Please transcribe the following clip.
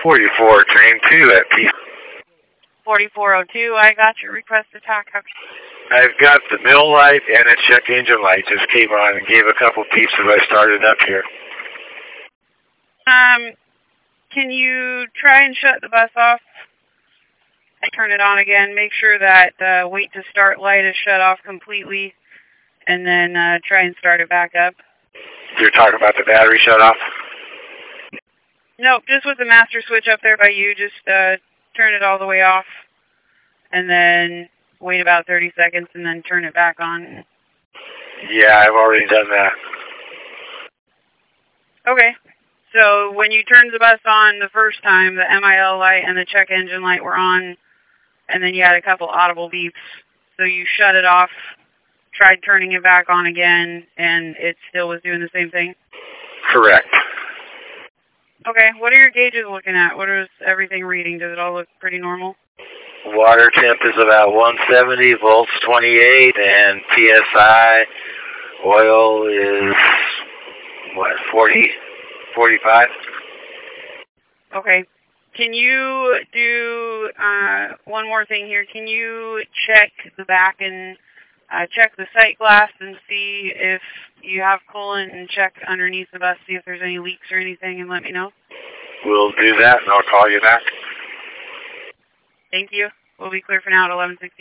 44, train 2 at P. 4402, I got your request to TAC. I've got the mill light and a check engine light just came on and gave a couple beeps as I started up here. Can you try and shut the bus off? I turn it on again. Make sure that the wait to start light is shut off completely, and then try and start it back up. You're talking about the battery shut off? Nope, just with the master switch up there by you, just turn it all the way off, and then wait about 30 seconds, and then turn it back on. Yeah, I've already done that. Okay. So when you turned the bus on the first time, the MIL light and the check engine light were on, and then you had a couple audible beeps. So you shut it off, tried turning it back on again, and it still was doing the same thing? Correct. Okay, what are your gauges looking at? What is everything reading? Does it all look pretty normal? Water temp is about 170, volts 28, and PSI oil is, what, 40, 45? Okay. Can you do one more thing here? Can you check the back and check the sight glass and see if you have coolant, and check underneath the bus, see if there's any leaks or anything, and let me know? We'll do that, and I'll call you back. Thank you. We'll be clear for now at 11:16.